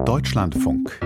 Deutschlandfunk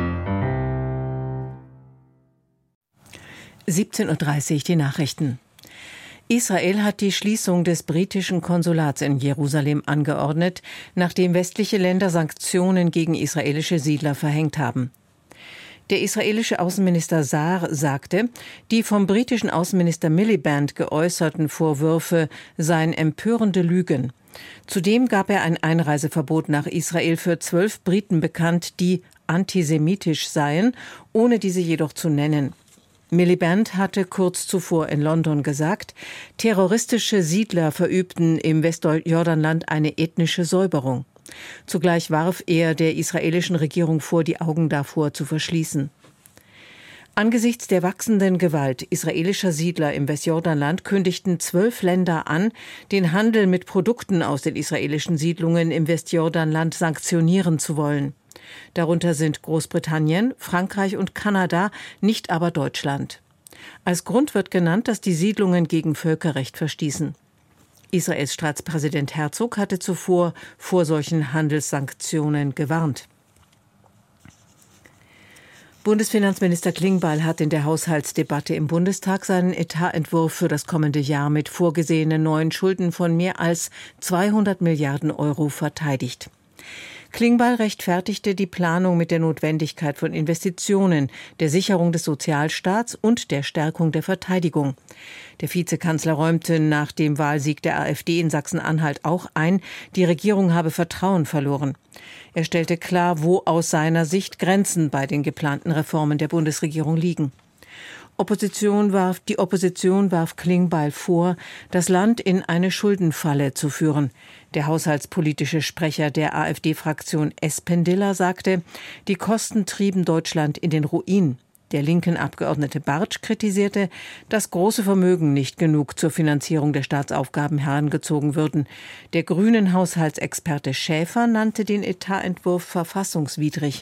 17:30 Uhr die Nachrichten. Israel hat die Schließung des britischen Konsulats in Jerusalem angeordnet, nachdem westliche Länder Sanktionen gegen israelische Siedler verhängt haben. Der israelische Außenminister Saar sagte, die vom britischen Außenminister Miliband geäußerten Vorwürfe seien empörende Lügen. Zudem gab er ein Einreiseverbot nach Israel für 12 Briten bekannt, die antisemitisch seien, ohne diese jedoch zu nennen. Miliband hatte kurz zuvor in London gesagt, terroristische Siedler verübten im Westjordanland eine ethnische Säuberung. Zugleich warf er der israelischen Regierung vor, die Augen davor zu verschließen. Angesichts der wachsenden Gewalt israelischer Siedler im Westjordanland kündigten 12 Länder an, den Handel mit Produkten aus den israelischen Siedlungen im Westjordanland sanktionieren zu wollen. Darunter sind Großbritannien, Frankreich und Kanada, nicht aber Deutschland. Als Grund wird genannt, dass die Siedlungen gegen Völkerrecht verstießen. Israels Staatspräsident Herzog hatte zuvor vor solchen Handelssanktionen gewarnt. Bundesfinanzminister Klingbeil hat in der Haushaltsdebatte im Bundestag seinen Etatentwurf für das kommende Jahr mit vorgesehenen neuen Schulden von mehr als 200 Milliarden Euro verteidigt. Klingbeil rechtfertigte die Planung mit der Notwendigkeit von Investitionen, der Sicherung des Sozialstaats und der Stärkung der Verteidigung. Der Vizekanzler räumte nach dem Wahlsieg der AfD in Sachsen-Anhalt auch ein, die Regierung habe Vertrauen verloren. Er stellte klar, wo aus seiner Sicht Grenzen bei den geplanten Reformen der Bundesregierung liegen. Die Opposition warf Klingbeil vor, das Land in eine Schuldenfalle zu führen. Der haushaltspolitische Sprecher der AfD-Fraktion Espendiller sagte, die Kosten trieben Deutschland in den Ruin. Der linken Abgeordnete Bartsch kritisierte, dass große Vermögen nicht genug zur Finanzierung der Staatsaufgaben herangezogen würden. Der grünen Haushaltsexperte Schäfer nannte den Etatentwurf verfassungswidrig.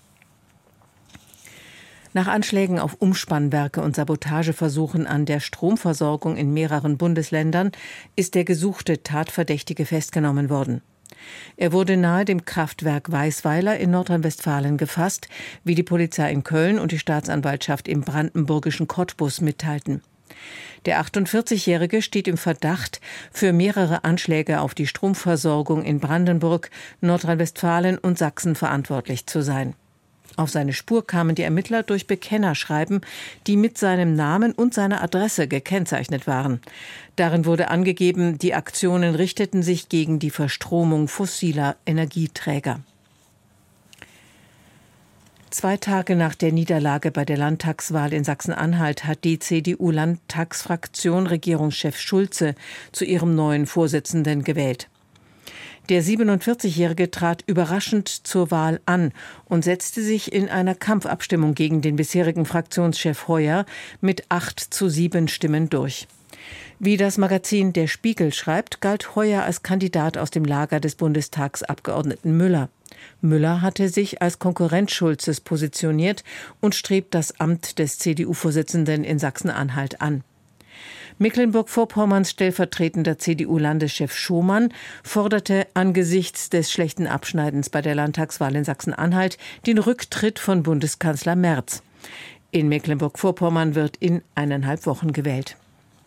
Nach Anschlägen auf Umspannwerke und Sabotageversuchen an der Stromversorgung in mehreren Bundesländern ist der gesuchte Tatverdächtige festgenommen worden. Er wurde nahe dem Kraftwerk Weisweiler in Nordrhein-Westfalen gefasst, wie die Polizei in Köln und die Staatsanwaltschaft im brandenburgischen Cottbus mitteilten. Der 48-Jährige steht im Verdacht, für mehrere Anschläge auf die Stromversorgung in Brandenburg, Nordrhein-Westfalen und Sachsen verantwortlich zu sein. Auf seine Spur kamen die Ermittler durch Bekennerschreiben, die mit seinem Namen und seiner Adresse gekennzeichnet waren. Darin wurde angegeben, die Aktionen richteten sich gegen die Verstromung fossiler Energieträger. 2 Tage nach der Niederlage bei der Landtagswahl in Sachsen-Anhalt hat die CDU-Landtagsfraktion Regierungschef Schulze zu ihrem neuen Vorsitzenden gewählt. Der 47-Jährige trat überraschend zur Wahl an und setzte sich in einer Kampfabstimmung gegen den bisherigen Fraktionschef Heuer mit 8:7 Stimmen durch. Wie das Magazin Der Spiegel schreibt, galt Heuer als Kandidat aus dem Lager des Bundestagsabgeordneten Müller. Müller hatte sich als Konkurrent Schulzes positioniert und strebt das Amt des CDU-Vorsitzenden in Sachsen-Anhalt an. Mecklenburg-Vorpommerns stellvertretender CDU-Landeschef Schomann forderte angesichts des schlechten Abschneidens bei der Landtagswahl in Sachsen-Anhalt den Rücktritt von Bundeskanzler Merz. In Mecklenburg-Vorpommern wird in 1,5 Wochen gewählt.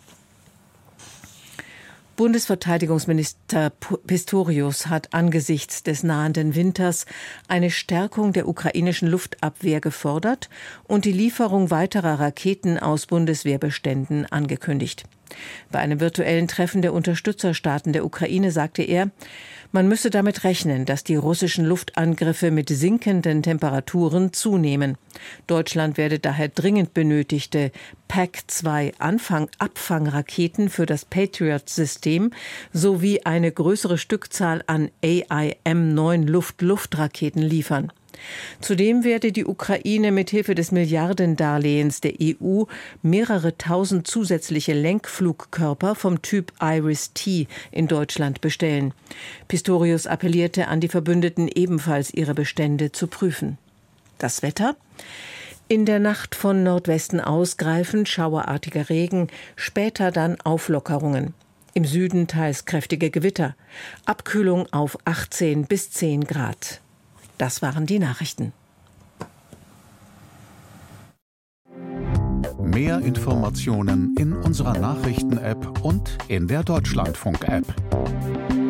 Bundesverteidigungsminister Pistorius hat angesichts des nahenden Winters eine Stärkung der ukrainischen Luftabwehr gefordert und die Lieferung weiterer Raketen aus Bundeswehrbeständen angekündigt. Bei einem virtuellen Treffen der Unterstützerstaaten der Ukraine sagte er, man müsse damit rechnen, dass die russischen Luftangriffe mit sinkenden Temperaturen zunehmen. Deutschland werde daher dringend benötigte PAC-2 Abfangraketen für das Patriot-System sowie eine größere Stückzahl an AIM-9 Luft-Luft-Raketen liefern. Zudem werde die Ukraine mithilfe des Milliardendarlehens der EU mehrere tausend zusätzliche Lenkflugkörper vom Typ Iris-T in Deutschland bestellen. Pistorius appellierte an die Verbündeten, ebenfalls ihre Bestände zu prüfen. Das Wetter? In der Nacht von Nordwesten ausgreifend schauerartiger Regen, später dann Auflockerungen. Im Süden teils kräftige Gewitter. Abkühlung auf 18 bis 10 Grad. Das waren die Nachrichten. Mehr Informationen in unserer Nachrichten-App und in der Deutschlandfunk-App.